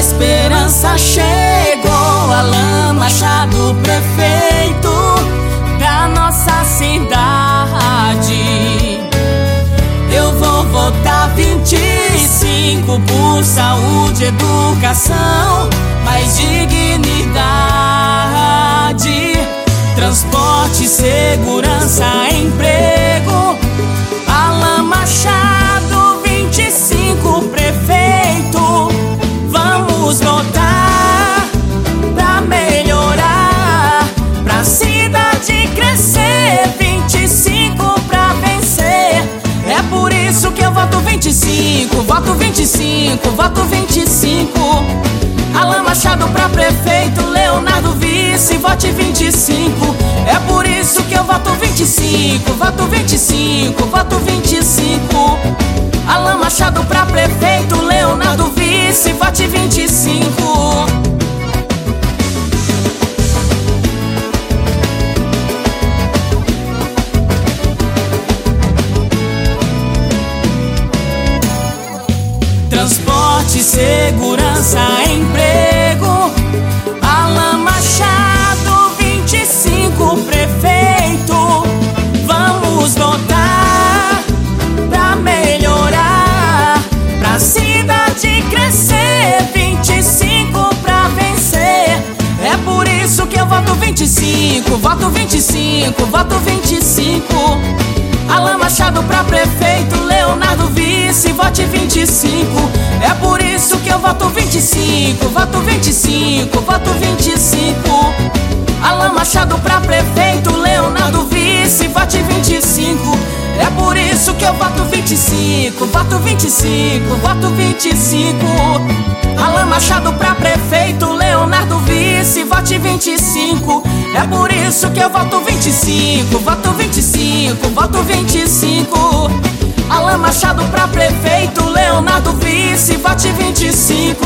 esperança chegou. Alan Machado, prefeito da nossa cidade. Eu vou votar 25 por saúde, educação, mais dignidade, transporte, segurança, emprego. Alan Machado, 25 prefeito. Vamos votar pra melhorar, pra cidade crescer. 25 pra vencer. É por isso que eu voto 25, voto 25, voto 25. Alan Machado pra prefeito, Leonardo vice, vote 25. É por isso que eu voto 25, voto 25, voto 25. Alan Machado pra prefeito, Leonardo vice, vote 25. Transporte, segurança, emprego. Alan Machado, 25 prefeito. Vamos votar pra melhorar, pra cidade crescer. 25 pra vencer. É por isso que eu voto 25, voto 25, voto 25. Alan Machado pra prefeito, Leonardo vice, vote 25. É por isso que eu voto 25, voto 25, voto 25. Alan Machado pra prefeito, Leonardo vice, vote 25. É por isso que eu voto 25, voto 25, voto 25. Alan Machado pra prefeito, Leonardo vice, vote 25. É por isso que eu voto 25, voto 25, voto 25. Alan Machado pra prefeito, Leonardo vice, vote 25.